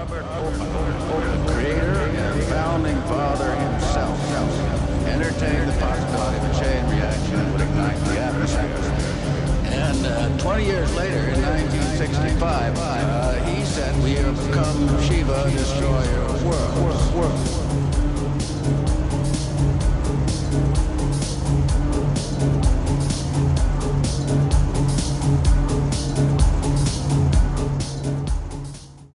the creator and founding father himself, entertained the possibility of a chain reaction that would ignite the atmosphere. And 20 years later, in 1965, he said, "We have become Shiva, destroyer of worlds."